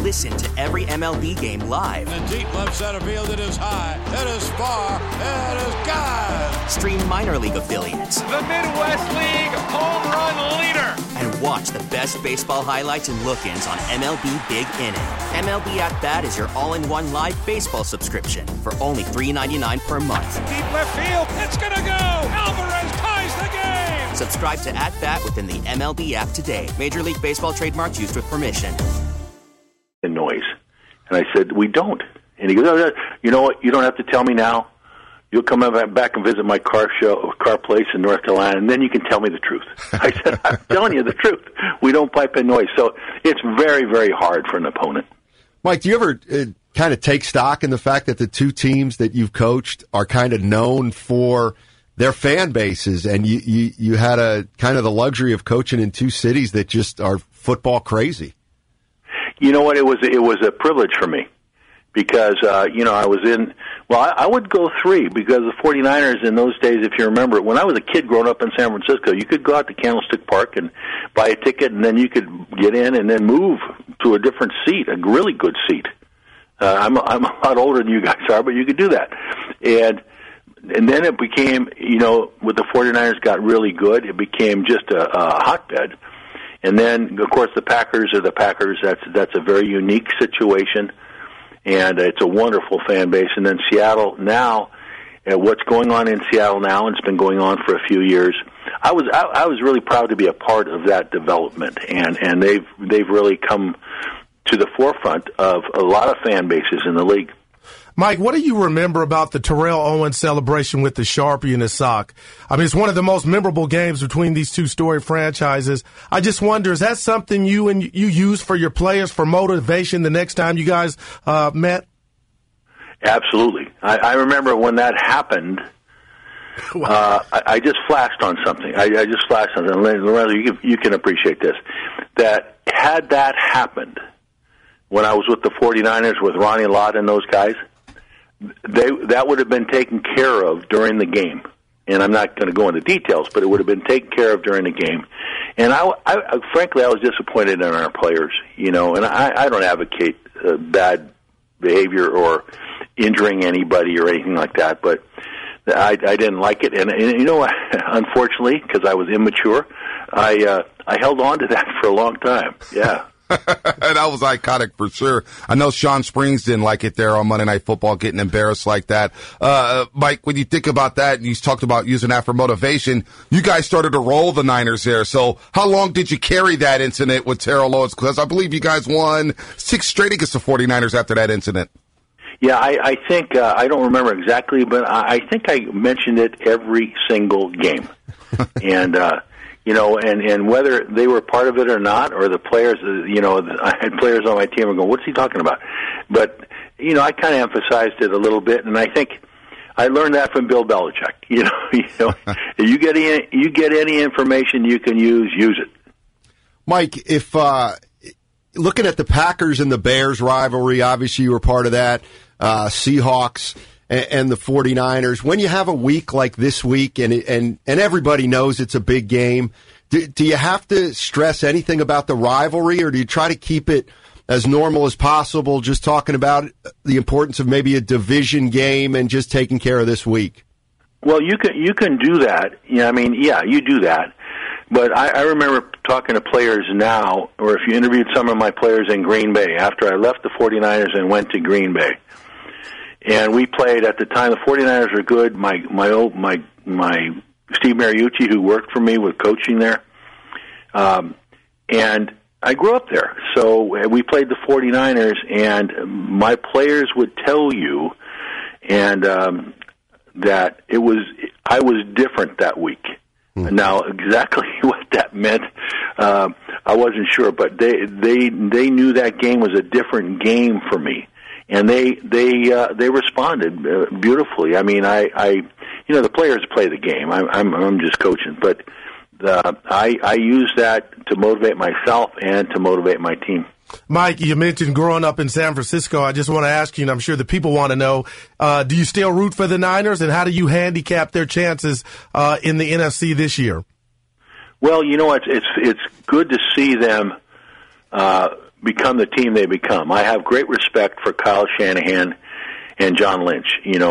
Listen to every MLB game live. In the deep left center field, it is high, it is far, it is gone. Stream minor league affiliates. The Midwest League home run leader. And watch the best baseball highlights and look-ins on MLB Big Inning. MLB At Bat is your all-in-one live baseball subscription for only $3.99 per month. Deep left field, it's gonna go. Alvarez ties the game. Subscribe to At Bat within the MLB app today. Major League Baseball trademarks used with permission. The noise. And I said, we don't. And he goes, oh, you know what? You don't have to tell me now. You'll come back and visit my car place in North Carolina, and then you can tell me the truth. I said, I'm telling you the truth. We don't pipe in noise. So it's very, very hard for an opponent. Mike, do you ever kind of take stock in the fact that the two teams that you've coached are kind of known for their fan bases, and you had a kind of the luxury of coaching in two cities that just are football crazy? You know what? It was a privilege for me because, I was in, I would go three because the 49ers in those days, if you remember, when I was a kid growing up in San Francisco, you could go out to Candlestick Park and buy a ticket, and then you could get in and then move to a different seat, a really good seat. I'm a lot older than you guys are, but you could do that. And then it became, with the 49ers got really good, it became just a hotbed. And then, of course, the Packers are the Packers. That's a very unique situation, and it's a wonderful fan base. And then Seattle now, what's going on in Seattle now, and it's been going on for a few years. I was really proud to be a part of that development, and they've really come to the forefront of a lot of fan bases in the league. Mike, what do you remember about the Terrell Owens celebration with the Sharpie in his sock? I mean, it's one of the most memorable games between these two storied franchises. I just wonder, is that something you use for your players for motivation the next time you guys met? Absolutely. I remember when that happened, I just flashed on something. I just flashed on something. Lorenzo, you can appreciate this. That had that happened when I was with the 49ers with Ronnie Lott and those guys, that would have been taken care of during the game. And I'm not going to go into details, but it would have been taken care of during the game. And I frankly, I was disappointed in our players, and I don't advocate bad behavior or injuring anybody or anything like that, but I didn't like it. And unfortunately, because I was immature, I held on to that for a long time. Yeah. That was iconic for sure. I know Sean Springs didn't like it there on Monday Night Football, getting embarrassed like that. Mike, when you think about that, and you talked about using that for motivation, you guys started to roll the Niners there. So how long did you carry that incident with Terrell Owens? Because I believe you guys won 6 straight against the 49ers after that incident. Yeah, I think, I don't remember exactly, but I think I mentioned it every single game. And, and whether they were part of it or not, or the players, I had players on my team were going, what's he talking about? But, I kind of emphasized it a little bit, and I think I learned that from Bill Belichick. You get any information you can use it. Mike, if looking at the Packers and the Bears rivalry, obviously you were part of that, Seahawks and the 49ers. When you have a week like this week, and everybody knows it's a big game, do you have to stress anything about the rivalry, or do you try to keep it as normal as possible, just talking about the importance of maybe a division game and just taking care of this week? Well, you can do that. You do that. But I remember talking to players now, or if you interviewed some of my players in Green Bay after I left the 49ers and went to Green Bay. And we played at the time. The 49ers were good. My Steve Mariucci, who worked for me, was coaching there, and I grew up there. So we played the 49ers, and my players would tell you, and that I was different that week. Mm-hmm. Now, exactly what that meant, I wasn't sure, but they knew that game was a different game for me. And they responded beautifully. I mean, the players play the game. I'm just coaching, but I use that to motivate myself and to motivate my team. Mike, you mentioned growing up in San Francisco. I just want to ask you, and I'm sure the people want to know, do you still root for the Niners, and how do you handicap their chances in the NFC this year? Well, it's good to see them become the team they become. I have great respect for Kyle Shanahan and John Lynch.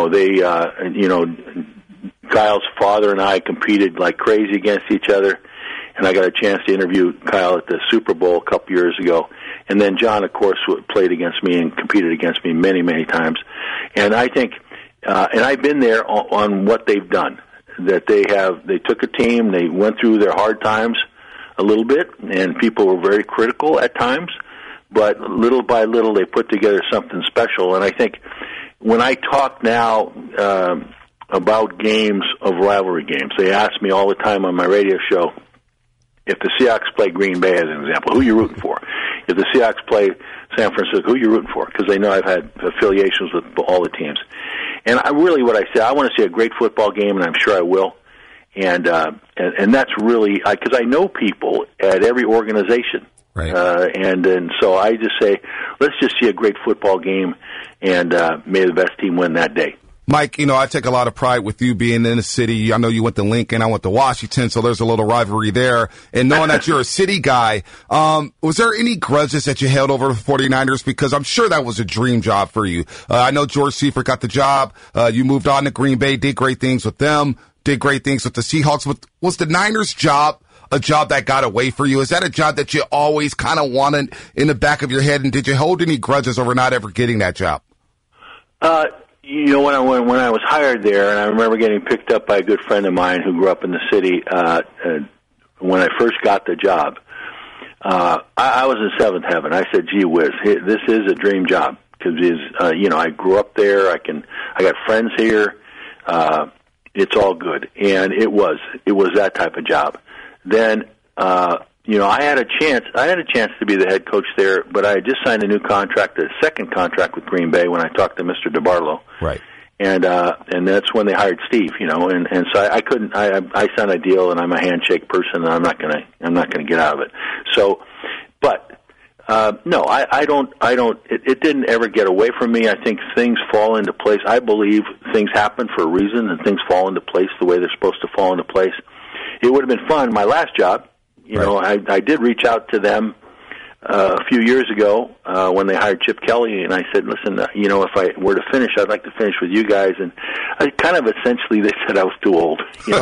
Kyle's father and I competed like crazy against each other, and I got a chance to interview Kyle at the Super Bowl a couple years ago. And then John, of course, played against me and competed against me many, many times. And I think, and I've been there on what they've done. That they took a team, they went through their hard times a little bit, and people were very critical at times, but little by little they put together something special. And I think when I talk now about games of rivalry games, they ask me all the time on my radio show, if the Seahawks play Green Bay, as an example, who are you rooting for? If the Seahawks play San Francisco, who are you rooting for? Because they know I've had affiliations with all the teams. And what I say, I want to see a great football game, and I'm sure I will. And that's really, because I know people at every organization. Right. And so I just say, let's just see a great football game, and may the best team win that day. Mike, I take a lot of pride with you being in the city. I know you went to Lincoln, I went to Washington, so there's a little rivalry there. And knowing that you're a city guy, was there any grudges that you held over the 49ers? Because I'm sure that was a dream job for you. I know George Seifert got the job. You moved on to Green Bay, did great things with them, did great things with the Seahawks. Was the Niners job a job that got away for you? Is that a job that you always kind of wanted in the back of your head? And did you hold any grudges over not ever getting that job? When I was hired there, and I remember getting picked up by a good friend of mine who grew up in the city, when I first got the job, I was in seventh heaven. I said, gee whiz, this is a dream job. Because, I grew up there, I got friends here, it's all good. And it was that type of job. Then, I had a chance to be the head coach there, but I had just signed a new contract, a second contract with Green Bay when I talked to Mr. DeBartolo. Right. And that's when they hired Steve, and so I couldn't, I signed a deal, and I'm a handshake person, and I'm not gonna get out of it. So, but, no, I don't, it didn't ever get away from me. I think things fall into place. I believe things happen for a reason, and things fall into place the way they're supposed to fall into place. It would have been fun. My last job, I did reach out to them a few years ago when they hired Chip Kelly, and I said, listen, if I were to finish, I'd like to finish with you guys. And I kind of essentially they said I was too old,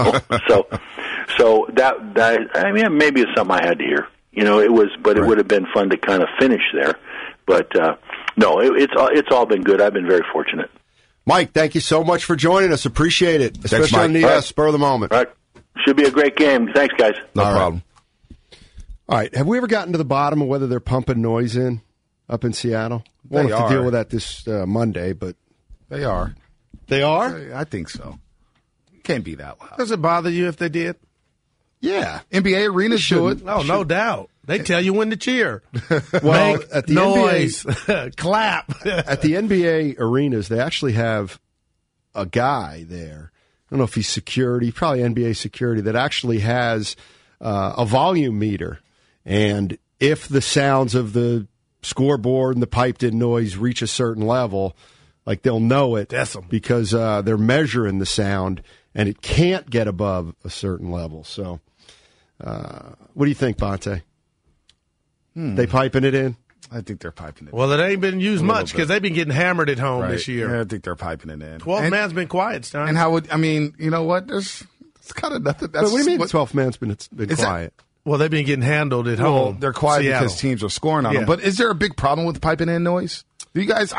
so that maybe it's something I had to hear. It was, but it would have been fun to kind of finish there. But no, it's all been good. I've been very fortunate. Mike, thank you so much for joining us. Appreciate it, especially on the spur of the moment. All right. Should be a great game. Thanks, guys. No problem. All right. Have we ever gotten to the bottom of whether they're pumping noise in up in Seattle? We'll have to deal with that this Monday, but they are. They are? I think so. Can't be that loud. Does it bother you if they did? Yeah. NBA arenas do it. Oh, no doubt. They tell you when to chear. Well, make at the noise, NBA, clap. At the NBA arenas, they actually have a guy there. I don't know if he's security, probably NBA security, that actually has a volume meter. And if the sounds of the scoreboard and the piped-in noise reach a certain level, like they'll know it because they're measuring the sound, and it can't get above a certain level. So what do you think, Bonte? They piping it in? I think they're piping it in. Well, it ain't been used much because they've been getting hammered at home this year. Yeah, I think they're piping it in. 12th man's been quiet, Stein. And you know what? It's kind of nothing. What do you mean 12th man's been quiet? Well, they've been getting handled at home. They're quiet Seattle. because teams are scoring on them. But is there a big problem with piping in noise? Do you guys?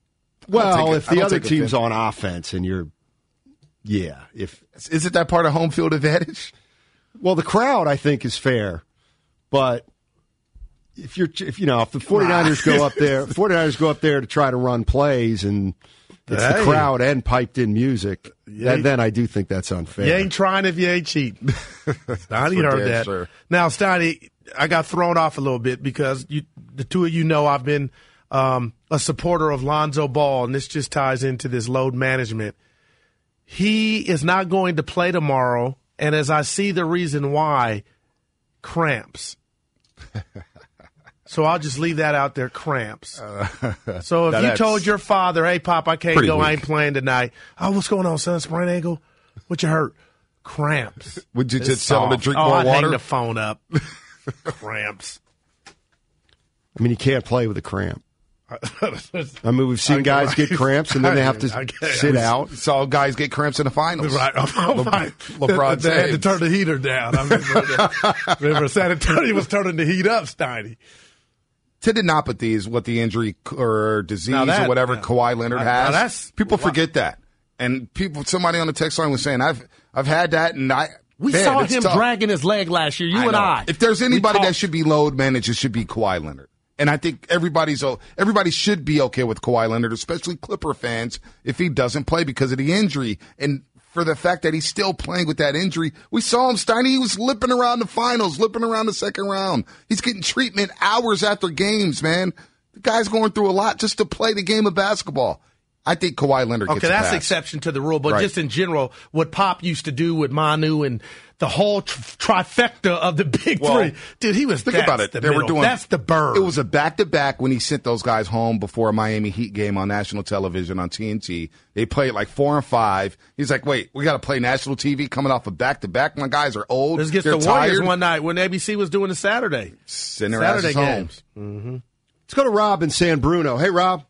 If the other team's on offense and you're, is it that part of home field advantage? Well, the crowd I think is fair, but if the 49ers go up there to try to run plays and it's the crowd and piped in music, then I do think that's unfair. You ain't trying if you ain't cheating. Steiny heard that. Sure. Now, Steiny, I got thrown off a little bit because the two of you know I've been a supporter of Lonzo Ball, and this just ties into this load management. He is not going to play tomorrow, and as I see the reason why, cramps. So I'll just leave that out there, cramps. So if you told your father, hey, Pop, I can't go, I ain't playing tonight. Oh, what's going on, son? Sprained ankle? What you hurt? Cramps. Would you just tell him to drink more I'd water? hang the phone up. Cramps. I mean, he can't play with a cramp. I mean, we've seen guys get cramps and then they have to sit out. Saw guys get cramps in the finals. Right. LeBron they had to James. turn the heater down. I remember San Antonio was turning the heat up, Steiny. Tendinopathy is what the injury or disease or whatever Kawhi Leonard has. People forget that. And somebody on the text line was saying, I've had that, and we saw him dragging his leg last year, you and I. If there's anybody that should be load managed, it should be Kawhi Leonard. And I think everybody should be okay with Kawhi Leonard, especially Clipper fans, if he doesn't play because of the injury. And for the fact that he's still playing with that injury, we saw him, Steiny, he was limping around the finals, limping around the second round. He's getting treatment hours after games, man. The guy's going through a lot just to play the game of basketball. I think Kawhi Leonard gets a pass. That's the exception to the rule, but just in general, what Pop used to do with Manu and the whole trifecta of the big three. Dude, he was, think about it. That's the bird. It was a back-to-back when he sent those guys home before a Miami Heat game on national television on TNT. They played like 4 and 5. He's like, wait, we got to play national TV coming off a back-to-back? My guys are old. This gets the Warriors one night when ABC was doing the Saturday games. Mm-hmm. Let's go to Rob in San Bruno. Hey, Rob.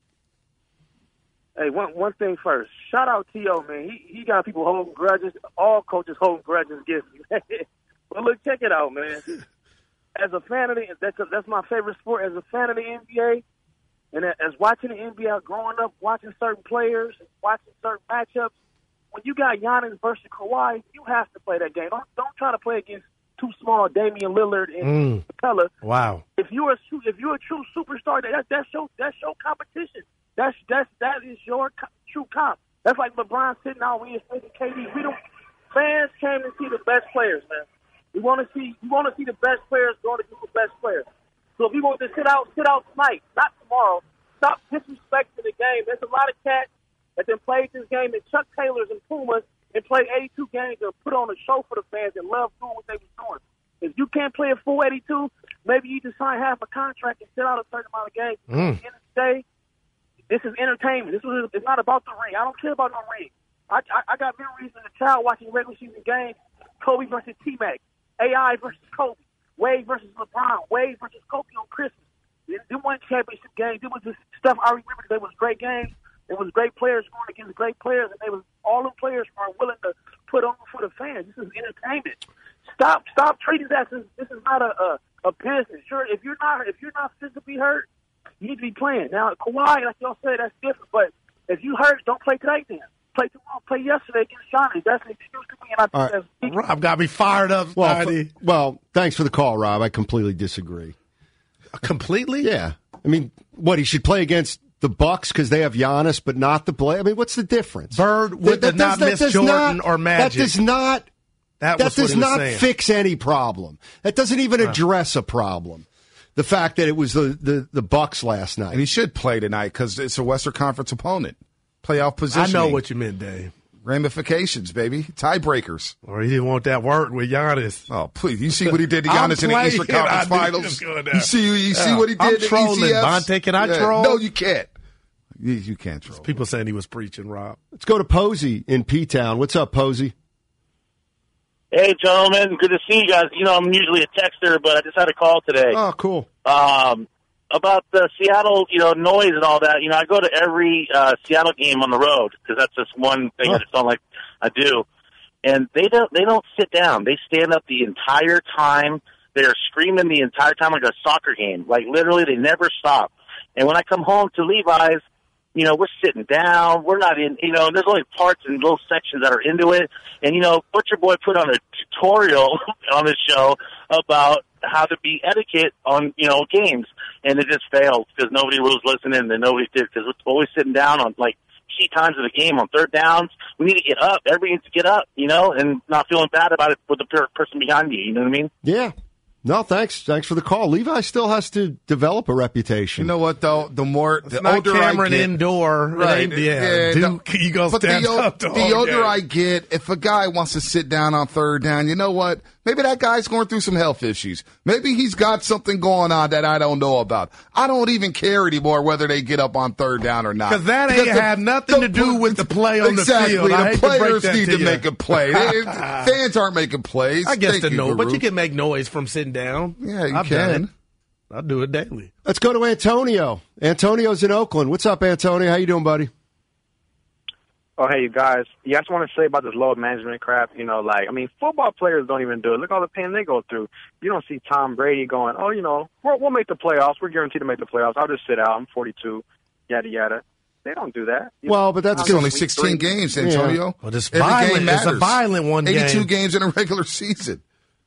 Hey, one thing first. Shout out T.O., man. He got people holding grudges. All coaches holding grudges against me. But look, check it out, man. As a fan of that's my favorite sport. As a fan of the NBA, and as watching the NBA growing up, watching certain players, watching certain matchups, when you got Giannis versus Kawhi, you have to play that game. Don't try to play against too small Damian Lillard and Capella. Wow. If you're a true superstar, that's your competition. That is your true comp. That's like LeBron sitting out when he's facing KD. Fans came to see the best players, man. We want to see the best players going against the best players. So if you want to sit out tonight, not tomorrow. Stop disrespecting the game. There's a lot of cats that then played this game in Chuck Taylors and Pumas and played 82 games and put on a show for the fans and love doing what they was doing. If you can't play a full 82, maybe you just sign half a contract and sit out a certain amount of games. At the end of the day, this is entertainment. It's not about the ring. I don't care about no ring. I got memories as a child watching regular season games, Kobe versus T-Mac, AI versus Kobe, Wade versus LeBron, Wade versus Kobe on Christmas. Them weren't championship games. It was just stuff I remember. They was great games. It was great players going against great players, and all the players were willing to put on for the fans. This is entertainment. Stop treating that as this is not a business. Sure, if you're not physically hurt, you need to be playing. Now, Kawhi, like y'all said, that's different. But if you hurt, don't play tonight then. Play tomorrow. Play yesterday against Giannis. That's an excuse to me. And I think that's Rob got me fired up. Well, thanks for the call, Rob. I completely disagree. Completely? Yeah. I mean, he should play against the Bucks because they have Giannis, but not the Blazers? I mean, what's the difference? Bird would not miss Jordan or Magic. That does not fix any problem. That doesn't even address a problem. The fact that it was the Bucks last night. And he should play tonight because it's a Western Conference opponent. Playoff positioning. I know what you meant, Dave. Ramifications, baby. Tiebreakers. Or he didn't want that word with Giannis. Oh, please. You see what he did to Giannis in the Eastern Conference Finals? You see what he did I'm trolling. Bonte, can I troll? No, you can't. You can't troll. People saying he was preaching, Rob. Let's go to Posey in P-Town. What's up, Posey? Hey, gentlemen. Good to see you guys. You know, I'm usually a texter, but I just had a call today. Oh, cool. About the Seattle, noise and all that. I go to every Seattle game on the road because that's just one thing I just don't like. I do, and they don't sit down. They stand up the entire time. They're screaming the entire time like a soccer game. Like literally, they never stop. And when I come home to Levi's, we're sitting down. We're not in. There's only parts and little sections that are into it. And Butcher Boy put on a tutorial on the show about how to be etiquette on games, and it just failed because nobody was listening and nobody did because we're always sitting down on like key times of the game on third downs. We need to get up. Everybody needs to get up, and not feeling bad about it with the person behind you. You know what I mean? Yeah. No, thanks. Thanks for the call. Levi still has to develop a reputation. You know what, though? The older Cameron I get, indoor, right? Duke Eagles. But the older I get, if a guy wants to sit down on third down, you know what? Maybe that guy's going through some health issues. Maybe he's got something going on that I don't know about. I don't even care anymore whether they get up on third down or not. Because that ain't have nothing to do with the play on the field. The players need to make a play. Fans aren't making plays. I guess but you can make noise from sitting down. Yeah, you can. I do it daily. Let's go to Antonio. Antonio's in Oakland. What's up, Antonio? How you doing, buddy? Oh, hey, you guys. Yeah, I just want to say about this load management crap. Football players don't even do it. Look all the pain they go through. You don't see Tom Brady going, we'll make the playoffs. We're guaranteed to make the playoffs. I'll just sit out. I'm 42, yada, yada. They don't do that. But that's only 16 games, Antonio. Yeah. Well, it's violent. It's a violent one 82 game. 82 games in a regular season.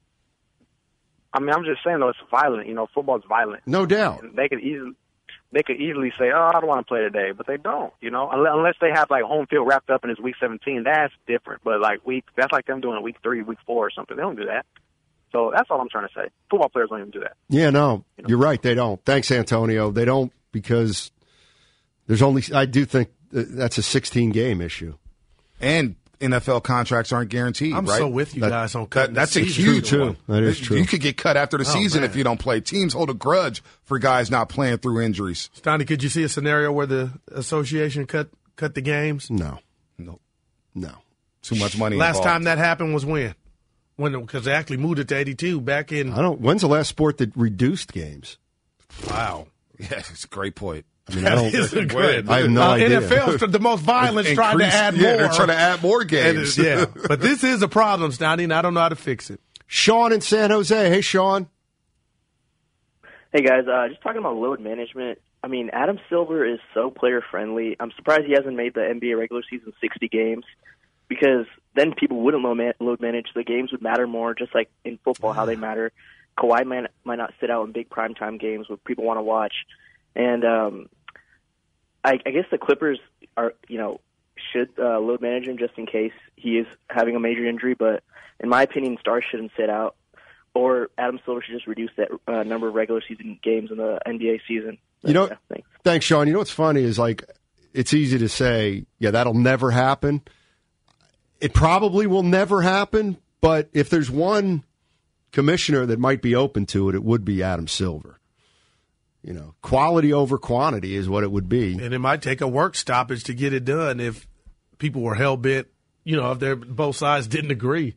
I'm just saying, though, it's violent. Football's violent. No doubt. And they could easily say, I don't want to play today, but they don't, unless they have, home field wrapped up in his week 17, that's different. But, that's like them doing a week 3, week 4 or something. They don't do that. So that's all I'm trying to say. Football players don't even do that. Yeah, no, you're right. They don't. Thanks, Antonio. They don't because I do think that's a 16-game issue. And NFL contracts aren't guaranteed, I'm right? so with you guys on cutting. That's a huge huge one. That is true. You could get cut after the season if you don't play. Teams hold a grudge for guys not playing through injuries. Stoney, could you see a scenario where the association cut the games? No. Too much money Last involved. time that happened was when? Because they actually moved it to 82 back in. When's the last sport that reduced games? Wow. Yeah, it's a great point. I have no idea. NFL's the most violent, trying to add more. Yeah, they're trying to add more games. But this is a problem, Stoney, and I don't know how to fix it. Sean in San Jose. Hey, Sean. Hey, guys. Just talking about load management. Adam Silver is so player-friendly. I'm surprised he hasn't made the NBA regular season 60 games because then people wouldn't load manage. The games would matter more, just like in football, how they matter. Kawhi might not sit out in big primetime games where people want to watch. And I guess the Clippers should load manage him just in case he is having a major injury. But in my opinion, stars shouldn't sit out, or Adam Silver should just reduce that number of regular season games in the NBA season. Thanks, Sean. You know what's funny is it's easy to say, yeah, that'll never happen. It probably will never happen. But if there's one commissioner that might be open to it, it would be Adam Silver. Quality over quantity is what it would be. And it might take a work stoppage to get it done if people were hell-bent, if both sides didn't agree.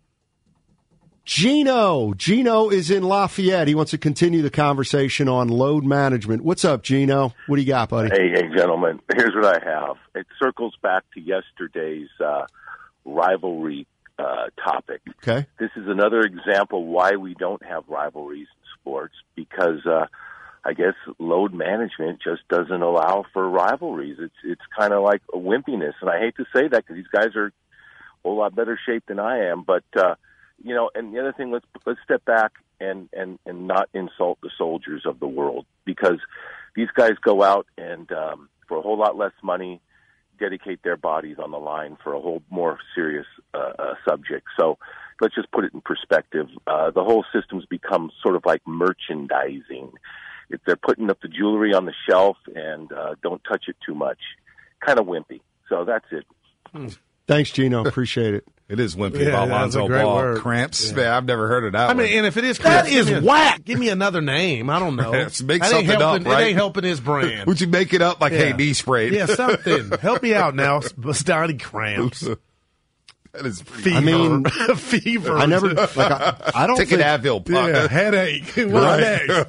Gino is in Lafayette. He wants to continue the conversation on load management. What's up, Gino? What do you got, buddy? Hey, gentlemen. Here's what I have. It circles back to yesterday's rivalry topic. Okay. This is another example why we don't have rivalries in sports because I guess load management just doesn't allow for rivalries. It's kind of like a wimpiness, and I hate to say that because these guys are a whole lot better shape than I am. But and the other thing, let's step back and not insult the soldiers of the world because these guys go out and for a whole lot less money dedicate their bodies on the line for a whole more serious subject. So let's just put it in perspective. The whole system's become sort of like merchandising. If they're putting up the jewelry on the shelf and don't touch it too much, kind of wimpy. So that's it. Thanks, Gino. Appreciate it. It is wimpy about Lonzo Ball. Cramps. Yeah. Man, I've never heard of that one. And if it is cramps, that is whack. Give me another name. I don't know. Make something up, right? It ain't helping his brand. Would you make it up hey, knee spray? Yeah, something. Help me out now. Starting cramps. That is fever. Fever. I never. I don't take think, an Advil. Yeah, headache. Right.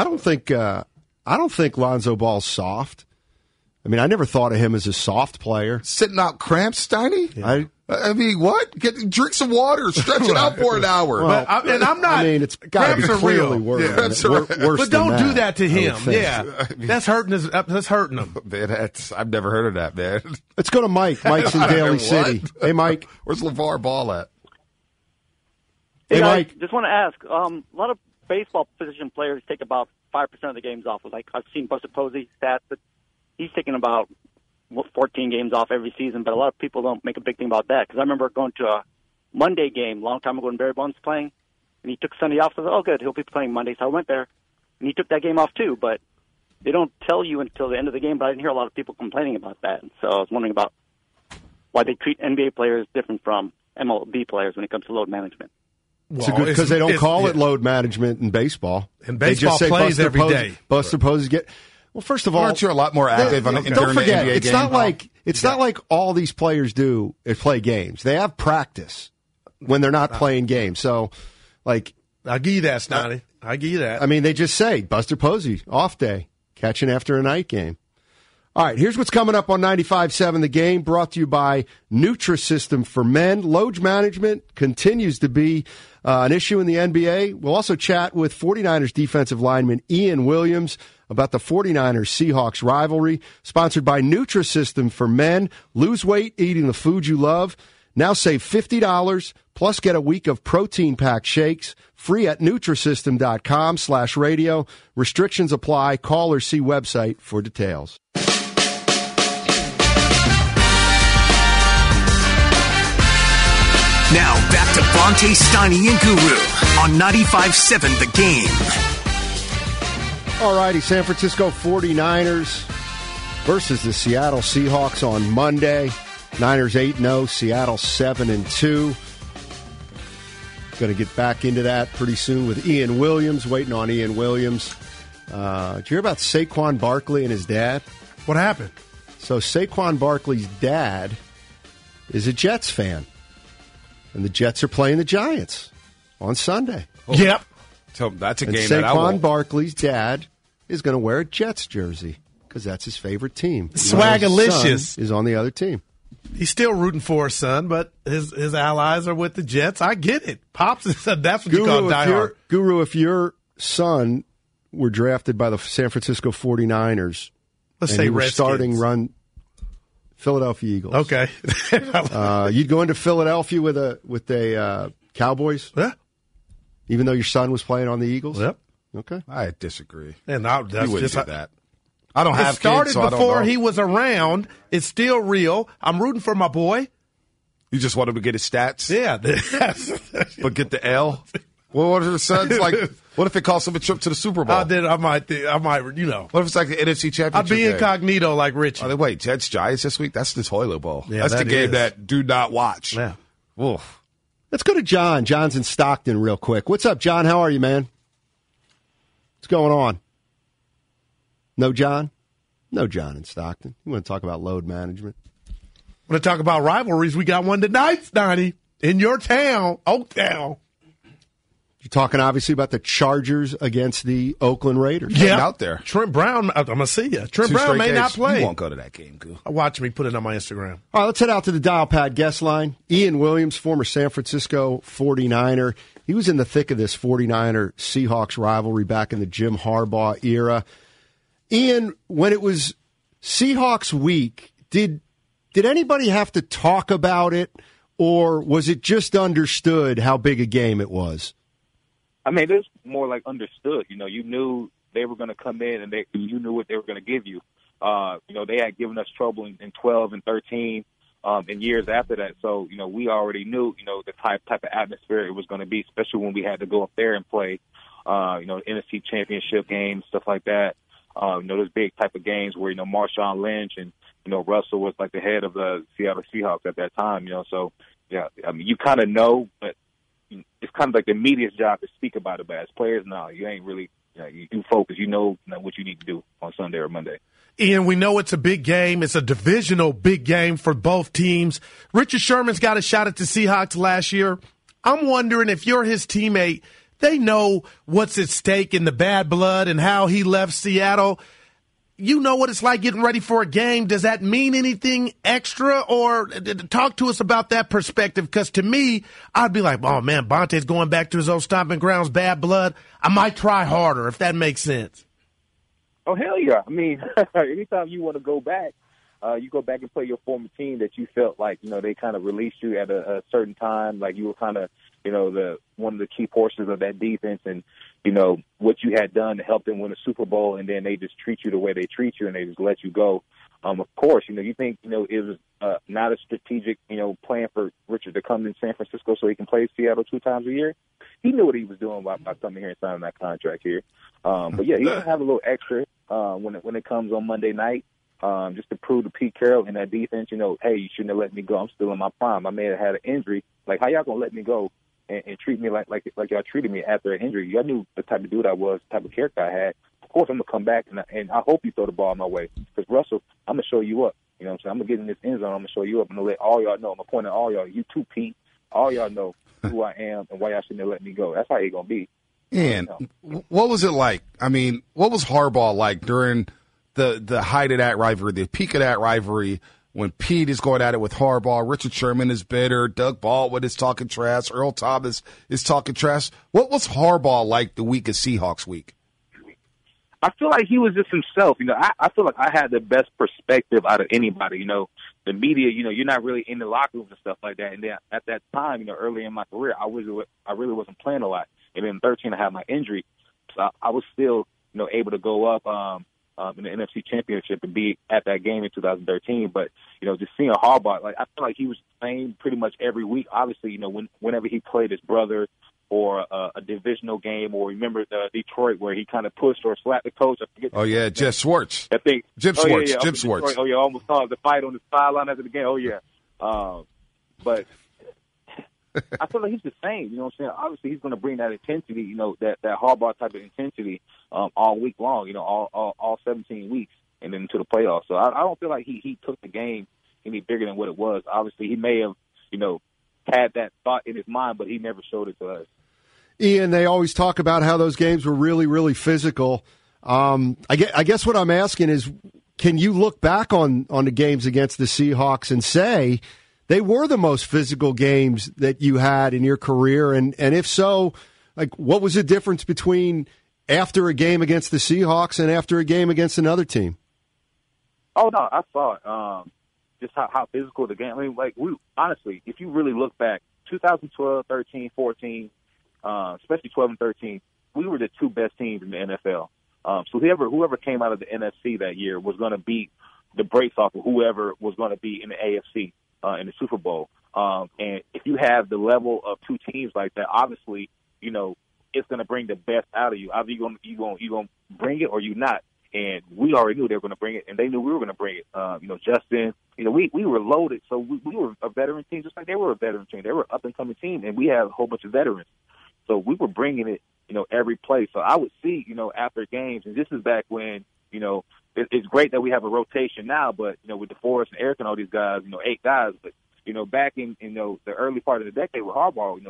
I don't think Lonzo Ball's soft. I never thought of him as a soft player. Sitting out cramps, Steiny? Yeah. I mean, what? Drink some water. Stretch it out for an hour. Well, and I'm not. It's got to be clearly worse. Yeah, worse but don't than do that to him. Yeah, that's hurting him. Man, I've never heard of that, man. Let's go to Mike. Mike's in Daly City. Hey, Mike. Where's LeVar Ball at? Hey, Mike. Just want to ask. A lot of baseball position players take about 5% of the games off. I've seen Buster Posey stats, but he's taking about 14 games off every season, but a lot of people don't make a big thing about that. Because I remember going to a Monday game a long time ago when Barry Bonds was playing, and he took Sunday off. So I said, oh, good, he'll be playing Monday. So I went there, and he took that game off too. But they don't tell you until the end of the game, but I didn't hear a lot of people complaining about that. So I was wondering about why they treat NBA players different from MLB players when it comes to load management. Because they don't call it load management in baseball. And baseball plays every day. Buster Posey Well, first of all, aren't you a lot more active during the NBA it's game? Not like all these players do is play games. They have practice when they're not playing games. So, I give you that, Snotty. I give you that. I mean, they just say, Buster Posey, off day, catching after a night game. All right, here's what's coming up on 95.7 The Game, brought to you by Nutrisystem for Men. Load management continues to be an issue in the NBA. We'll also chat with 49ers defensive lineman Ian Williams about the 49ers-Seahawks rivalry. Sponsored by Nutrisystem for Men. Lose weight eating the food you love. Now save $50, plus get a week of protein-packed shakes, free at Nutrisystem.com/radio. Restrictions apply. Call or see website for details. Now back to Bonte, Steiny, and Guru on 95.7 The Game. All righty, San Francisco 49ers versus the Seattle Seahawks on Monday. Niners 8-0, Seattle 7-2. Going to get back into that pretty soon with Ian Williams, waiting on Ian Williams. Did you hear about Saquon Barkley and his dad? What happened? So Saquon Barkley's dad is a Jets fan. And the Jets are playing the Giants on Sunday. Oh. Yep. So that's a and game Saquon that I won't. Barkley's dad is going to wear a Jets jersey because that's his favorite team. Swagalicious. His son is on the other team. He's still rooting for his son, but his allies are with the Jets. I get it. Pops, that's what you call diehard. Guru, if your son were drafted by the San Francisco 49ers, let's say Redskins, starting run Philadelphia Eagles. Okay. You'd go into Philadelphia with a Cowboys? Yeah. Even though your son was playing on the Eagles? Yep. Okay. I disagree. And you wouldn't do that. I don't have kids, so I don't know. It started before he was around. It's still real. I'm rooting for my boy. You just want him to get his stats? Yeah. But get the L? Well, what if his son's like, what if it costs him a trip to the Super Bowl? I might, you know. What if it's like the NFC Championship I'd be game? incognito like Richie. Oh, wait, Jets Giants this week? That's the toilet bowl. Yeah, that's the game is. that do not watch. Yeah. Oof. Let's go to John. John's in Stockton real quick. What's up, John? How are you, man? What's going on? No John? No John in Stockton. You want to talk about load management? Want to talk about rivalries? We got one tonight, Stoney, in your town, Oaktown. You're talking, obviously, about the Chargers against the Oakland Raiders. Yeah, out there. Trent Brown, I'm going to see you. Trent Brown may not play. You won't go to that game, Goo. Watch me put it on my Instagram. All right, let's head out to the dial pad guest line. Ian Williams, former San Francisco 49er. He was in the thick of this 49er-Seahawks rivalry back in the Jim Harbaugh era. Ian, when it was Seahawks week, did anybody have to talk about it, or was it just understood how big a game it was? I mean, it's more like understood. You know, you knew they were going to come in, and you knew what they were going to give you. You know, they had given us trouble in 12 and 13 and years after that. So, you know, we already knew, you know, the type of atmosphere it was going to be, especially when we had to go up there and play, you know, NFC Championship games, stuff like that. You know, those big type of games where, you know, Marshawn Lynch and, you know, Russell was like the head of the Seattle Seahawks at that time, you know. So, yeah, I mean, you kind of know, but it's kind of like the media's job to speak about it. But as players, no, you ain't really, you know, you focus. You know what you need to do on Sunday or Monday. Ian, we know it's a big game. It's a divisional big game for both teams. Richard Sherman's got a shot at the Seahawks last year. I'm wondering if you're his teammate, they know what's at stake in the bad blood and how he left Seattle. You know what it's like getting ready for a game. Does that mean anything extra? Or talk to us about that perspective, because to me, I'd be like, oh, man, Bonte's going back to his old stomping grounds, bad blood. I might try harder, if that makes sense. Oh, hell yeah. I mean, anytime you want to go back, you go back and play your former team that you felt like, you know, they kind of released you at a certain time, like you were kind of, you know, one of the key portions of that defense, and, you know, what you had done to help them win a Super Bowl, and then they just treat you the way they treat you and they just let you go. Of course, you know, you think, you know, it was not a strategic, you know, plan for Richard to come to San Francisco so he can play Seattle 2 times a year. He knew what he was doing by coming here and signing that contract here. But yeah, he's gonna have a little extra when it comes on Monday night, just to prove to Pete Carroll and that defense, you know, hey, you shouldn't have let me go. I'm still in my prime. I may have had an injury. Like, how y'all gonna let me go and treat me like y'all treated me after an injury? Y'all knew the type of dude I was, the type of character I had. Of course, I'm gonna come back and I hope you throw the ball my way, because Russell, I'm gonna show you up. You know what I'm saying? I'm gonna get in this end zone. I'm gonna show you up. I'm gonna let all y'all know. I'm gonna point at all y'all. You too, Pete. All y'all know who I am and why y'all shouldn't have let me go. That's how it's going to be. And what was it like? I mean, what was Harbaugh like during the height of that rivalry, the peak of that rivalry, when Pete is going at it with Harbaugh, Richard Sherman is bitter, Doug Baldwin is talking trash, Earl Thomas is talking trash? What was Harbaugh like the week of Seahawks week? I feel like he was just himself. I feel like I had the best perspective out of anybody. The media, you're not really in the locker rooms and stuff like that. And then at that time, early in my career, I really wasn't playing a lot. And then in 2013, I had my injury. So I was still, able to go up in the NFC Championship and be at that game in 2013. But, just seeing Harbaugh, I feel like he was the same pretty much every week. Obviously, whenever he played his brother or a divisional game, or remember Detroit where he kind of pushed or slapped the coach. I forget. Oh, yeah, Jim Schwartz. I think. Jim Schwartz. Jim Schwartz. Oh, yeah, almost caused the fight on the sideline after the game. Oh, yeah. But I feel like he's the same. You know what I'm saying? Obviously, he's going to bring that intensity, that Harbaugh type of intensity all week long, all 17 weeks and then to the playoffs. So I don't feel like he took the game any bigger than what it was. Obviously, he may have, had that thought in his mind, but he never showed it to us. Ian, they always talk about how those games were really, really physical. I guess what I'm asking is, can you look back on the games against the Seahawks and say they were the most physical games that you had in your career? And if so, what was the difference between after a game against the Seahawks and after a game against another team? Oh, no, I saw it. Just how physical the game. I mean, we honestly, if you really look back, 2012, 13, 14, especially 12 and 13, we were the two best teams in the NFL. So whoever came out of the NFC that year was going to beat the brakes off of whoever was going to be in the AFC in the Super Bowl. And if you have the level of two teams like that, obviously, it's going to bring the best out of you. Either you're going to bring it or you're not. And we already knew they were going to bring it, and they knew we were going to bring it. Justin, we were loaded, so we were a veteran team, just like they were a veteran team. They were an up-and-coming team, and we had a whole bunch of veterans. So we were bringing it, every play. So I would see, after games, and this is back when, it's great that we have a rotation now, but, with DeForest and Eric and all these guys, 8 guys. But, back in, the early part of the decade with Harbaugh,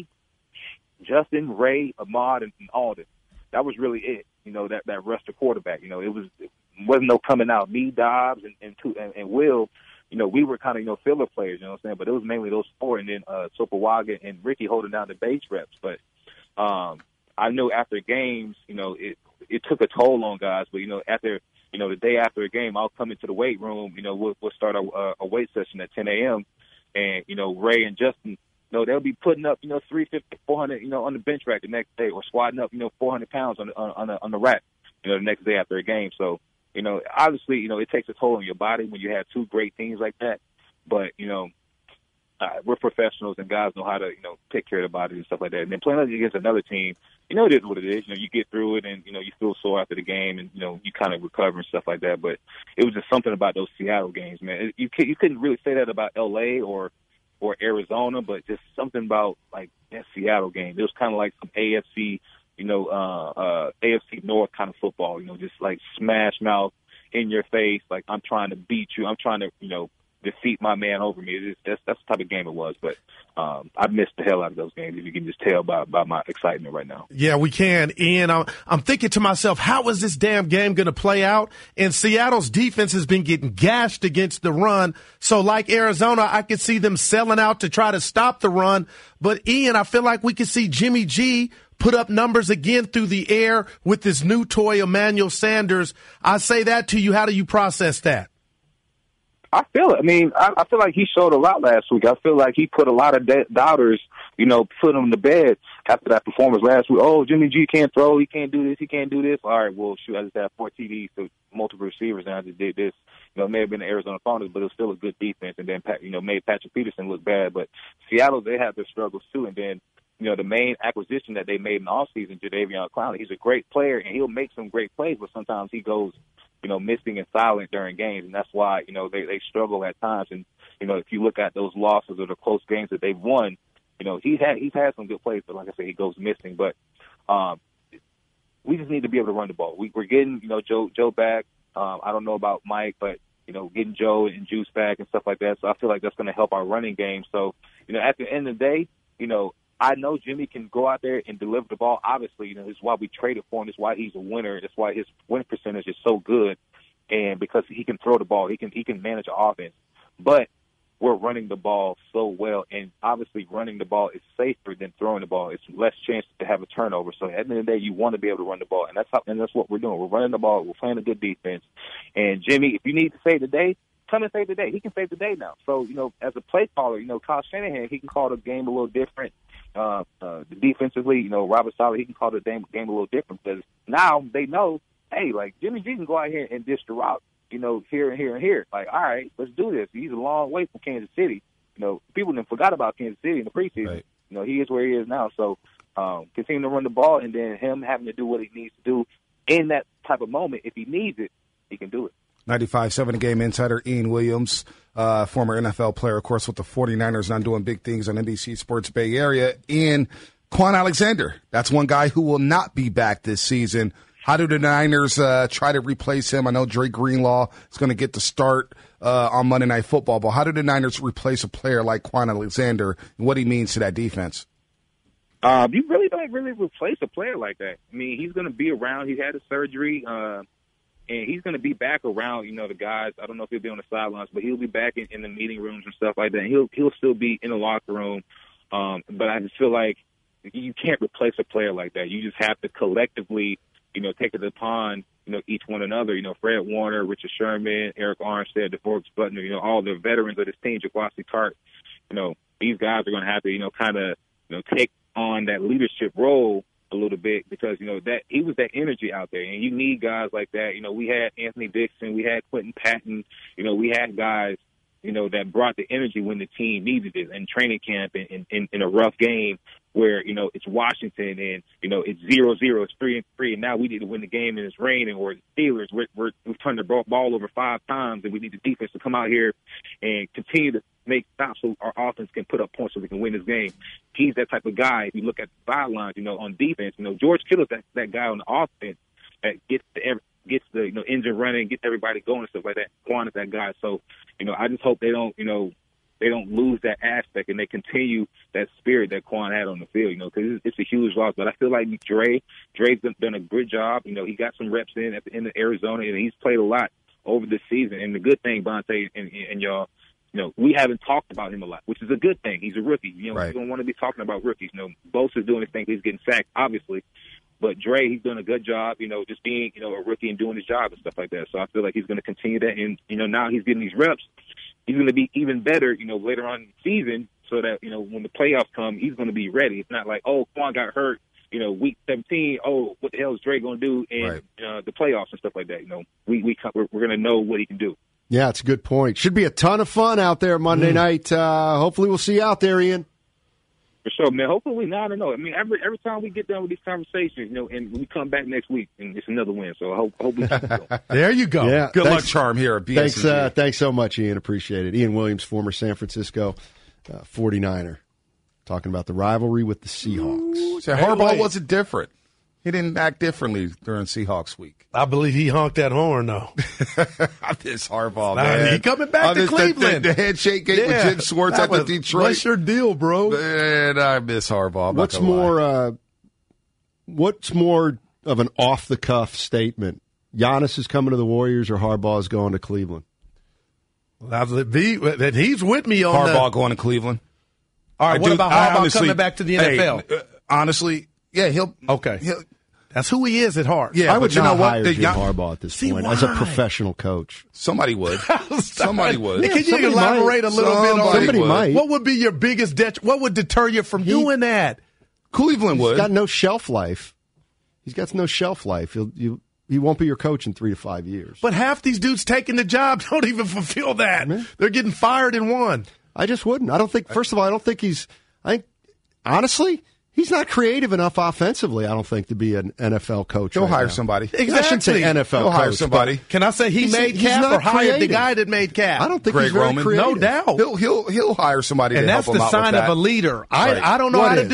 Justin, Ray, Ahmad, and Alden. That was really it, that rushed the quarterback. It wasn't no coming out. Me, Dobbs, and Will, we were kind of, filler players, you know what I'm saying? But it was mainly those 4, and then Sopawaga and Ricky holding down the base reps. But I know after games, it took a toll on guys. But, after, the day after a game, I'll come into the weight room, we'll start a weight session at 10 a.m. And, Ray and Justin, they'll be putting up, 350, 400, on the bench rack the next day, or squatting up, 400 pounds on the rack, the next day after a game. So, obviously, it takes a toll on your body when you have two great teams like that. But, we're professionals and guys know how to, take care of the body and stuff like that. And then playing against another team, it is what it is. You get through it and, you feel sore after the game and, you kind of recover and stuff like that. But it was just something about those Seattle games, man. You couldn't really say that about L.A. or Arizona, but just something about like that Seattle game. It was kind of like some AFC, AFC North kind of football, just like smash mouth in your face. Like, I'm trying to beat you. I'm trying to, defeat my man over me. That's the type of game it was. But I missed the hell out of those games, if you can just tell by my excitement right now. Yeah, we can. Ian, I'm thinking to myself, how is this damn game going to play out? And Seattle's defense has been getting gashed against the run. So like Arizona, I could see them selling out to try to stop the run. But Ian, I feel like we could see Jimmy G put up numbers again through the air with this new toy, Emmanuel Sanders. I say that to you. How do you process that? I feel it. I mean, I feel like he showed a lot last week. I feel like he put a lot of doubters, put them to bed after that performance last week. Oh, Jimmy G can't throw. He can't do this. He can't do this. All right, well, shoot, I just have 4 TDs to multiple receivers, and I just did this. It may have been the Arizona Cardinals, but it was still a good defense, and then, made Patrick Peterson look bad. But Seattle, they have their struggles too. And then, the main acquisition that they made in the offseason, Jadeveon Clowney, he's a great player, and he'll make some great plays, but sometimes he goes missing and silent during games, and that's why, they struggle at times. And, if you look at those losses or the close games that they've won, he's had some good plays, but like I said, he goes missing. But we just need to be able to run the ball. We're getting, Joe back. I don't know about Mike, but, getting Joe and Juice back and stuff like that. So I feel like that's going to help our running game. So, at the end of the day, I know Jimmy can go out there and deliver the ball. Obviously, you know, this is why we traded for him. This is why he's a winner. That's why his win percentage is so good, and because he can throw the ball, he can manage an offense. But we're running the ball so well, and obviously running the ball is safer than throwing the ball. It's less chance to have a turnover. So at the end of the day, you want to be able to run the ball, and that's what we're doing. We're running the ball. We're playing a good defense. And Jimmy, if you need to save the day, come and save the day. He can save the day now. So, you know, as a play caller, you know, Kyle Shanahan, he can call the game a little different. Defensively, you know, Robert Saleh, he can call the game a little different because now they know, hey, like Jimmy G can go out here and dish the route, you know, here and here and here. Like, all right, let's do this. He's a long way from Kansas City. You know, people didn't forgot about Kansas City in the preseason. Right. You know, he is where he is now. So continue to run the ball, and then him having to do what he needs to do in that type of moment. If he needs it, he can do it. 95.7 Game Insider, Ian Williams, former NFL player, of course, with the 49ers, now doing big things on NBC Sports Bay Area. Ian, Quan Alexander, that's one guy who will not be back this season. How do the Niners try to replace him? I know Dre Greenlaw is going to get the start on Monday Night Football, but how do the Niners replace a player like Quan Alexander and what he means to that defense? You really don't replace a player like that. I mean, he's going to be around. He had a surgery. And he's going to be back around, you know, the guys. I don't know if he'll be on the sidelines, but he'll be back in the meeting rooms and stuff like that. And he'll still be in the locker room. But I just feel like you can't replace a player like that. You just have to collectively, you know, take it upon, you know, each one another. You know, Fred Warner, Richard Sherman, Eric Armstead, DeForest Buckner, you know, all the veterans of this team, Jaquazi Tart. You know, these guys are going to have to, you know, kind of, you know, take on that leadership role a little bit because, you know, that he was that energy out there, and you need guys like that. You know, we had Anthony Dixon, we had Quentin Patton, you know, we had guys, you know, that brought the energy when the team needed it in training camp and in a rough game where, you know, it's Washington and, you know, it's 0-0, it's 3-3, and now we need to win the game and it's raining, or the Steelers, we've turned the ball over 5 times and we need the defense to come out here and continue to make stops so our offense can put up points so we can win this game. He's that type of guy. If you look at the sidelines, you know, on defense, you know, George Kittle's that guy on the offense that gets the you know, engine running, gets everybody going and stuff like that. Quan is that guy. So, you know, I just hope they don't lose that aspect and they continue that spirit that Quan had on the field, you know, because it's a huge loss. But I feel like Dre's done a good job. You know, he got some reps in at the end of Arizona, and he's played a lot over this season. And the good thing, Bonte and y'all, you know, we haven't talked about him a lot, which is a good thing. He's a rookie. You know, right. We don't want to be talking about rookies. You know, Bosa's doing his thing. He's getting sacked, obviously. But Dre, he's done a good job, you know, just being, you know, a rookie and doing his job and stuff like that. So I feel like he's going to continue that. And, you know, now he's getting these reps. He's going to be even better, you know, later on in the season so that, you know, when the playoffs come, he's going to be ready. It's not like, oh, Quan got hurt, you know, week 17. Oh, what the hell is Dre going to do in the playoffs and stuff like that? You know, we're going to know what he can do. Yeah, it's a good point. Should be a ton of fun out there Monday night. Hopefully we'll see you out there, Ian. For sure, man. Hopefully, I don't know. I mean, every time we get done with these conversations, you know, and we come back next week, and it's another win. So I hope we keep going. There you go. Yeah, good luck, charm here at BSG. Thanks so much, Ian. Appreciate it. Ian Williams, former San Francisco 49er, talking about the rivalry with the Seahawks. So Harbaugh wasn't different. He didn't act differently during Seahawks week. I believe he honked that horn, though. I miss Harbaugh, man. He coming back to Cleveland. The handshake game with Jim Schwartz at the Detroit. What's your deal, bro? Man, I miss Harbaugh. What's more of an off-the-cuff statement? Giannis is coming to the Warriors or Harbaugh is going to Cleveland? He's with me on Harbaugh going to Cleveland. All right, what about Harbaugh coming back to the NFL? Honestly, yeah, he'll that's who he is at heart. Yeah, I would not hire Jim Harbaugh at this point as a professional coach. Somebody would. Somebody would. Can you elaborate a little bit on somebody might. What would be your biggest what would deter you from doing that? Cleveland would. He's got no shelf life. He won't be your coach in 3 to 5 years. But half these dudes taking the job don't even fulfill that. They're getting fired in one. I just wouldn't. I don't think, first of all, honestly, he's not creative enough offensively, I don't think, to be an NFL coach. He'll hire somebody. Exactly. I shouldn't say NFL He'll hire somebody. Can I say he made Cap or hired the guy that made Cap? I don't think he's very creative. No doubt. He'll hire somebody and to help him out. And that's the sign of a leader. I don't know how to do it.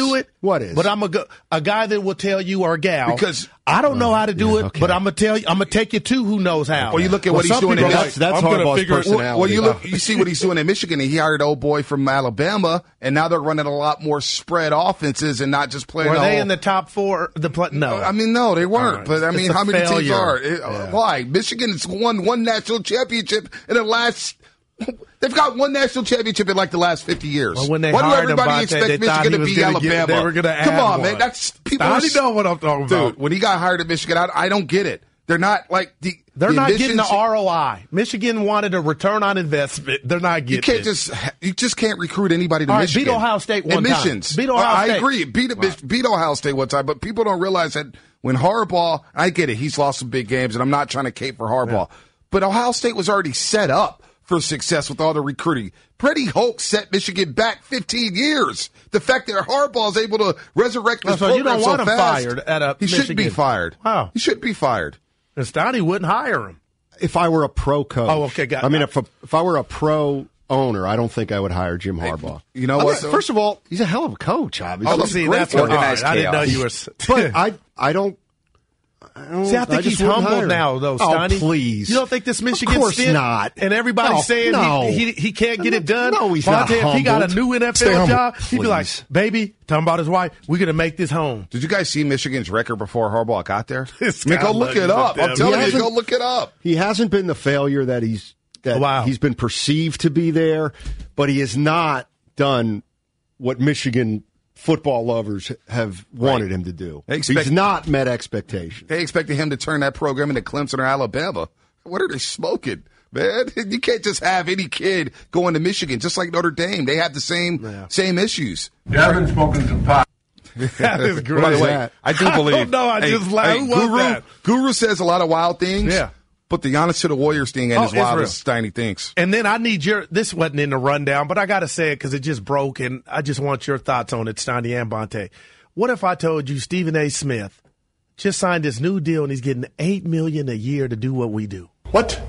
What is? But I'm a guy that will tell you, or a gal, because I don't know how to do it, but I'm gonna tell you. I'm gonna take you to who knows how. Well, you look at what he's doing. That's Harbaugh's personality. Well, you see what he's doing in Michigan. He hired an old boy from Alabama, and now they're running a lot more spread offenses and not just playing. Were they in the top 4? No, I mean, no, they weren't. Right. But I mean, how many teams are? Why? Michigan has won one national championship in the last. They've got one national championship in like the last 50 years. Well, when they Why do hired everybody him, expect Michigan to beat Alabama? They were going to Come on, one. man. That's people. I know what I'm talking about. Dude, when he got hired at Michigan, I don't get it. They're not like They're not getting the ROI. Michigan wanted a return on investment. They're not getting You just can't recruit anybody to All right, Michigan. beat Ohio State one Admissions. time. Beat Ohio State. I agree. Beat Ohio State one time, but people don't realize that when Harbaugh, I get it, he's lost some big games, and I'm not trying to cape for Harbaugh, but Ohio State was already set up for success with all the recruiting. Freddie Hoke set Michigan back 15 years. The fact that Harbaugh is able to resurrect this program you don't want him fast, fired at a he Michigan. shouldn't be fired. Wow. He shouldn't be fired. And Stoney wouldn't hire him. If I were a pro coach. Oh, okay, got it. I mean, if I were a pro owner, I don't think I would hire Jim Harbaugh. You know what? First of all, he's a hell of a coach, obviously. Oh, see, that's what I didn't know you were. But I don't. See, I think he's humble now, though, Stoney. Oh, please. You don't think this Michigan Of course stint, not. And everybody's saying he can't get it done? No, he's Bonte, not if he got a humbled. new NFL job, he'd be like, baby, talking about his wife, we're going to make this home. Did you guys see Michigan's record before Harbaugh got there? It's I mean, go look it up. I'm telling you, go look it up. He hasn't been the failure that he's been perceived to be there, but he has not done what Michigan football lovers have wanted him to do. He's not met expectations. They expected him to turn that program into Clemson or Alabama. What are they smoking, man? You can't just have any kid going to Michigan, just like Notre Dame. They have the same issues. You haven't spoken some pot. That is great. By the way, I do believe. Just laughed. Who was that? Guru says a lot of wild things. Yeah. But the Giannis to the Warriors thing ain't as wild as Steiny thinks. And then I need this wasn't in the rundown, but I got to say it because it just broke, and I just want your thoughts on it, Steiny and Bonte. What if I told you Stephen A. Smith just signed this new deal, and he's getting $8 million a year to do what we do? What?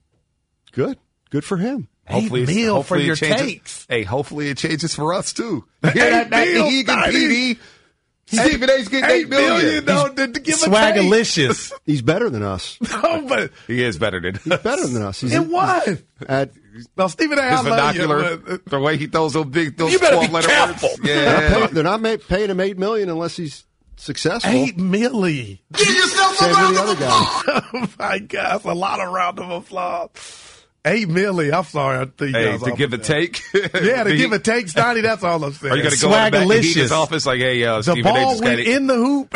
Good for him. Hopefully, $8 million for your changes. takes. Hey, hopefully it changes for us too. $8 million, He can PD. Stephen A's getting $8 million. To give Swagalicious. He's better than us. No, but he is better than us. He's better than us. He's in what? Well, Stephen A. His I love you, vernacular, but the way he throws those big, those you better 12-letter be careful. words. Yeah, they're not paying him $8 million unless he's successful. $8 million. Give yourself Same with the other guy. Oh my God, that's a lot of round of applause. $8 million. I'm sorry. I think to give a take. Yeah, to give a take, Stoney. That's all I'm saying. Are you going to go back and beat his office like, hey, the Stephen ball A. went in the hoop.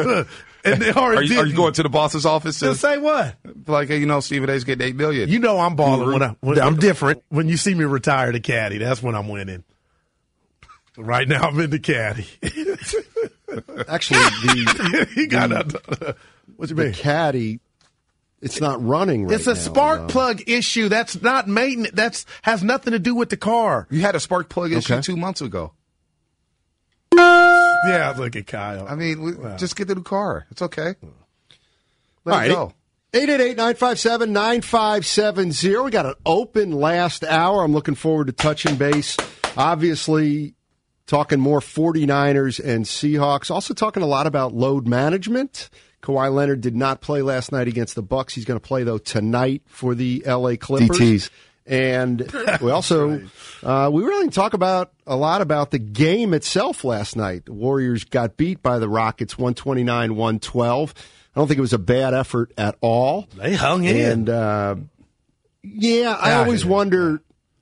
Are you going to the boss's office to say what? Like, hey, Stephen A's getting $8 million. You know I'm balling when I'm different. When you see me retire to caddy, that's when I'm winning. Right now I'm in the caddy. Actually, what you mean? The caddy. It's not running right now. It's a spark plug issue. That's not maintenance. That's has nothing to do with the car. You had a spark plug issue 2 months ago. Yeah, look at Kyle. I mean, just get the new car. It's okay. Let it go. 888-957-9570. We got an open last hour. I'm looking forward to touching base. Obviously, talking more 49ers and Seahawks. Also talking a lot about load management. Kawhi Leonard did not play last night against the Bucks. He's going to play, though, tonight for the L.A. Clippers. DTs. And we also we really didn't talk about a lot about the game itself last night. The Warriors got beat by the Rockets 129-112. I don't think it was a bad effort at all. They hung in. And, I always wonder.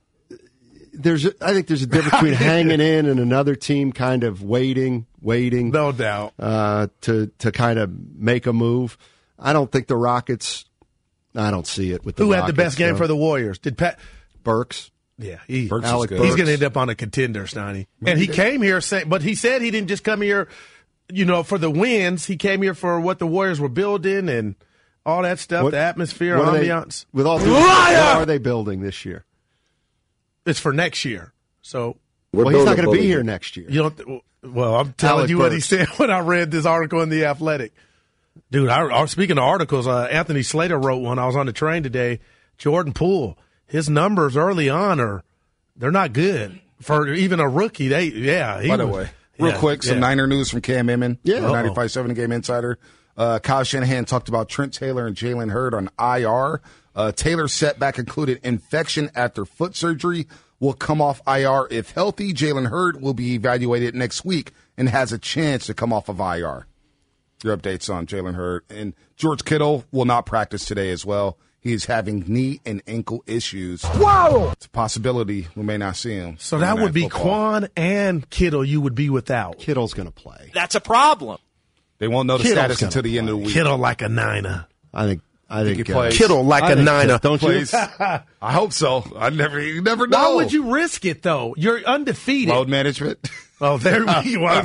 I think there's a difference between hanging in and another team kind of waiting. No doubt. To kind of make a move. I don't think the Rockets. I don't see it with the Rockets. Who had the best game for the Warriors? Did Pat Burks? Yeah, Burks Alec is good. Burks. He's going to end up on a contender, Stoney. And he came here but he said he didn't just come here, for the wins. He came here for what the Warriors were building and all that stuff, the atmosphere, ambiance. What are they building this year? It's for next year. So, he's not going to be here next year. I'm telling you what he said when I read this article in The Athletic. Dude, speaking of articles, Anthony Slater wrote one. I was on the train today. Jordan Poole, his numbers early on they're not good for even a rookie. By the way, Real quick, some Niner news from Cam Inman. Yeah. 95.7 Game Insider. Kyle Shanahan talked about Trent Taylor and Jalen Hurd on IR. Taylor's setback included infection after foot surgery. Will come off IR if healthy. Jalen Hurd will be evaluated next week and has a chance to come off of IR. Your updates on Jalen Hurd. And George Kittle will not practice today as well. He is having knee and ankle issues. Wow! It's a possibility we may not see him. So that would be Quan and Kittle you would be without. Kittle's going to play. That's a problem. They won't know the status until the end of the week. Kittle like a Niner. I think Kittle like a Niner. Don't you? I hope so. You never know. Why would you risk it, though? You're undefeated. Load management. Oh, there we go.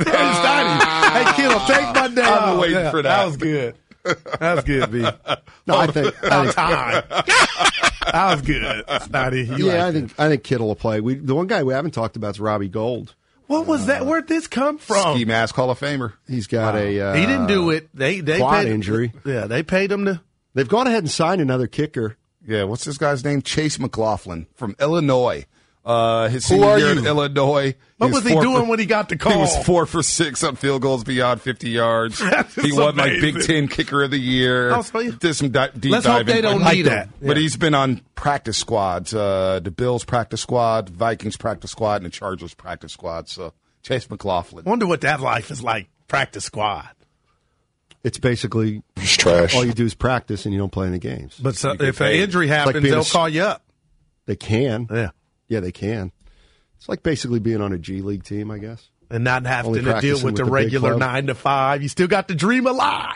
Hey, Kittle, take my day off. I've been waiting for that. That was good. That was good, B. No, I think time. That was good, Snotty. I think Kittle will play. The one guy we haven't talked about is Robbie Gould. What was that? Where'd this come from? Ski Mask Hall of Famer. He's got a. He didn't do it. They quad paid, injury. Yeah, they paid him to. They've gone ahead and signed another kicker. Yeah, what's this guy's name? Chase McLaughlin from Illinois. His senior year in Illinois. What was he doing when he got the call? He was 4 for 6 on field goals beyond 50 yards. He won like Big Ten Kicker of the Year. Did some deep Let's diving. hope they don't need that. But he's been on practice squads. The Bills practice squad, Vikings practice squad, and the Chargers practice squad. So Chase McLaughlin. Wonder what that life is like. Practice squad. It's basically it's trash. All you do is practice and you don't play in the games. But so, if an injury happens, they'll call you up. They can. Yeah, they can. It's like basically being on a G League team, I guess. And not having to deal with the regular 9 to 5. You still got the dream alive.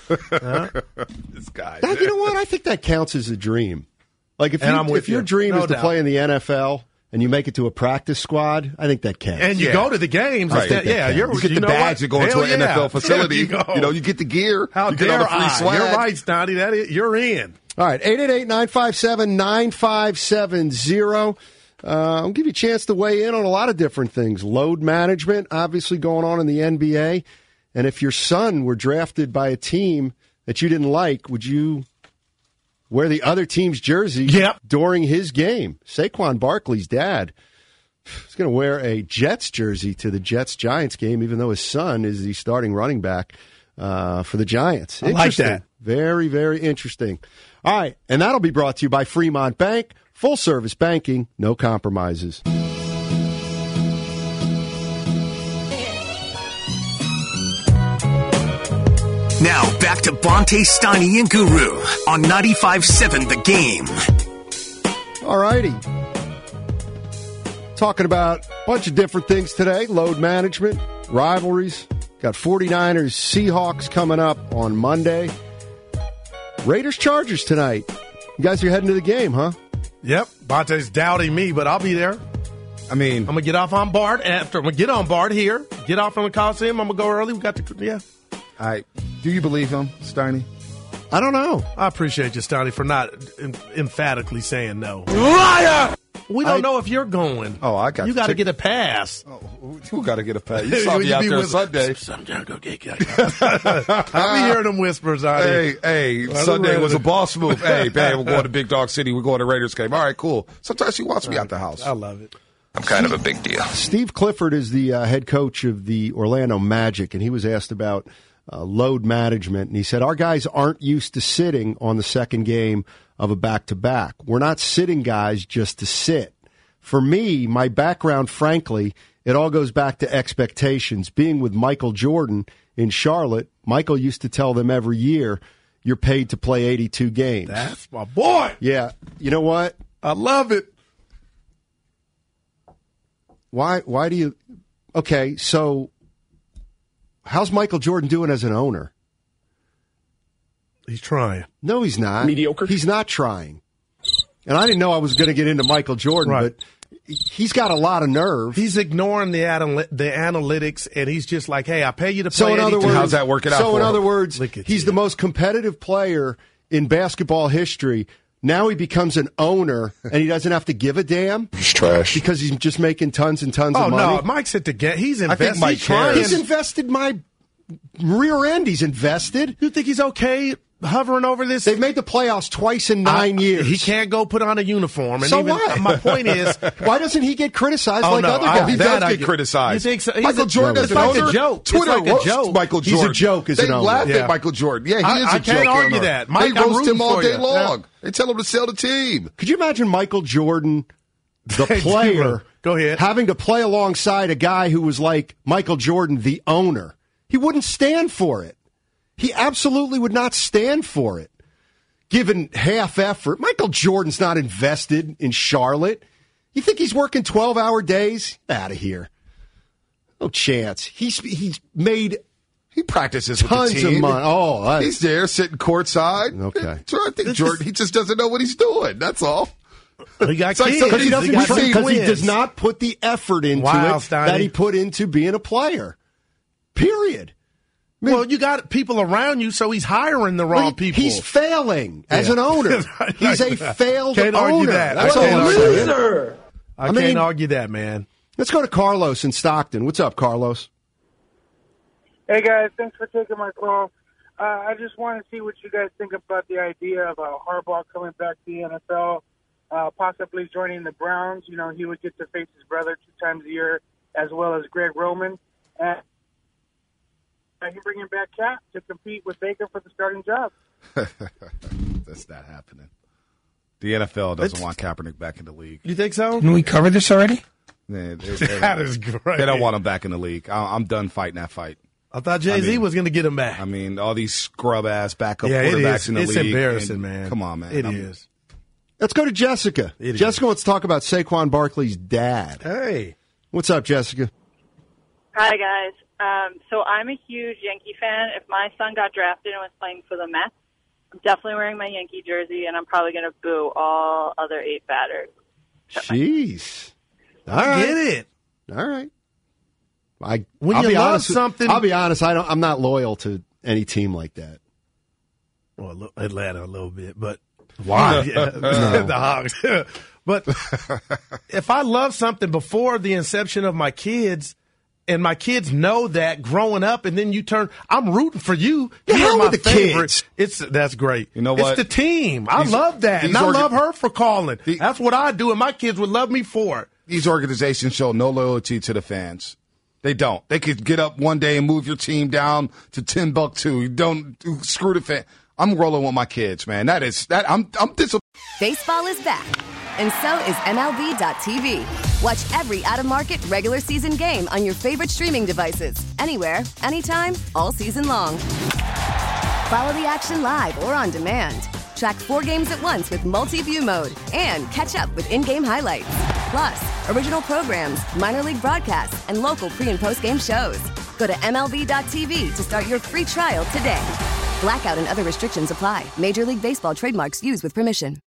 This guy. You know what? I think that counts as a dream. Like if your dream is to play in the NFL and you make it to a practice squad, I think that counts. And you go to the games. Right. You get the badge and go into an NFL facility. You get the gear. How you dare get all the free swag. You're right, Stoney. You're in. All right, 888-957-9570. I'll give you a chance to weigh in on a lot of different things. Load management, obviously going on in the NBA. And if your son were drafted by a team that you didn't like, would you wear the other team's jersey during his game? Saquon Barkley's dad is going to wear a Jets jersey to the Jets-Giants game, even though his son is the starting running back for the Giants. I like that. Very, very interesting. All right, and that'll be brought to you by Fremont Bank. Full-service banking, no compromises. Now, back to Bonte, Steiny, and Guru on 95.7 The Game. All righty. Talking about a bunch of different things today. Load management, rivalries. Got 49ers, Seahawks coming up on Monday. Raiders, Chargers tonight. You guys are heading to the game, huh? Yep. Bonte's doubting me, but I'll be there. I mean, I'm going to get off on Bard after. I'm going to get on Bard here. Get off on the Coliseum. I'm going to go early. We got to, Do you believe him, Steiny? I don't know. I appreciate you, Steiny, for not emphatically saying no. Liar! We don't know if you're going. Oh, I got you. Got to get a pass. Oh, who got to get a pass? You saw me out there Sunday. I'll be hearing them whispers out here. Hey, Sunday was a boss move. Hey, babe, we're going to Big Dog City. We're going to Raiders game. All right, cool. Sometimes she wants me out the house. I love it. I'm kind of a big deal. Steve Clifford is the head coach of the Orlando Magic, and he was asked about load management, and he said, our guys aren't used to sitting on the second game of a back-to-back. We're not sitting guys just to sit. For me, my background, frankly, it all goes back to expectations. Being with Michael Jordan in Charlotte, Michael used to tell them every year, you're paid to play 82 games. That's my boy. Yeah. You know what? I love it. Why do you... Okay, so how's Michael Jordan doing as an owner? He's trying. No, he's not. Mediocre? He's not trying. And I didn't know I was going to get into Michael Jordan, but he's got a lot of nerve. He's ignoring the analytics, and he's just like, hey, I pay you to play. So in other words, how's that working out so for in him? other words, he's the most competitive player in basketball history. Now he becomes an owner, and he doesn't have to give a damn. It's trash. Because he's just making tons and tons of money. Oh, no, Mike's at the game. He's invested. I think Mike cares. He's invested my rear end. He's invested. You think he's okay hovering over this? They've made the playoffs twice in 9 years. He can't go put on a uniform. And So even, what? My point is, why doesn't he get criticized like other Oh, guys? he does get criticized. You think so? Michael Jordan is an like owner. a joke. Twitter It's like a roasts joke. Michael Jordan. He's a joke as they an owner. laugh Yeah. at Michael Jordan. Yeah, he is a I joke. can't argue owner. that. Mike, they I'm roast rooting him all for day you. long. Yeah. They tell him to sell the team. Could you imagine Michael Jordan, the player, Go ahead. having to play alongside a guy who was like Michael Jordan, the owner? He wouldn't stand for it. He absolutely would not stand for it. Given half effort, Michael Jordan's not invested in Charlotte. You think he's working 12-hour days? Out of here. No chance. He's made He practices with tons the team. of money. He's there sitting courtside. Okay. So I think Jordan, he just doesn't know what he's doing. That's all. He got It's like kids. somebody Because he doesn't doesn't train because he wins. does not put the effort into Wow, it Steiny. that he put into being a player. Period. I mean, Well, you got people around you, so he's hiring the wrong people. He's failing as an owner. He's a failed Can't owner. argue that. That's I all can't I'm argue saying. that. I mean, can't argue that, man. Let's go to Carlos in Stockton. What's up, Carlos? Hey, guys. Thanks for taking my call. I just want to see what you guys think about the idea of Harbaugh coming back to the NFL, possibly joining the Browns. You know, he would get to face his brother 2 times a year, as well as Greg Roman. And he bringing back Cap to compete with Baker for the starting job. That's not happening. The NFL doesn't want Kaepernick back in the league. You think so? Didn't we cover this already? That is great. They don't want him back in the league. I'm done fighting that fight. I thought Jay-Z was going to get him back. I mean, all these scrub-ass backup Yeah, it quarterbacks is. in the It's league. embarrassing, and- man. Come on, man. It is. Let's go to Jessica. It Jessica wants to talk about Saquon Barkley's dad. Hey. What's up, Jessica? Hi, guys. So I'm a huge Yankee fan. If my son got drafted and was playing for the Mets, I'm definitely wearing my Yankee jersey, and I'm probably going to boo all other 8 batters. Jeez. All I right. get it. All right. When I'll you be love honest, something- I'll be honest. I'm not loyal to any team like that. Well, Atlanta a little bit, but Why? Yeah, No. the Hogs. But if I love something before the inception of my kids, and my kids know that growing up, and then you turn, I'm rooting for you. The You're hell my with the favorite. kids. That's great. You know what? It's the team. I These- love that, these and I orga- love her for calling. That's what I do, and my kids would love me for it. These organizations show no loyalty to the fans. They don't. They could get up one day and move your team down to Timbuktu. You don't screw the fan. I'm rolling with my kids, man. I'm disappointed. Baseball is back, and so is MLB.tv. Watch every out-of-market regular season game on your favorite streaming devices, anywhere, anytime, all season long. Follow the action live or on demand. Track 4 games at once with multi-view mode and catch up with in-game highlights. Plus, original programs, minor league broadcasts, and local pre- and post-game shows. Go to MLB.tv to start your free trial today. Blackout and other restrictions apply. Major League Baseball trademarks used with permission.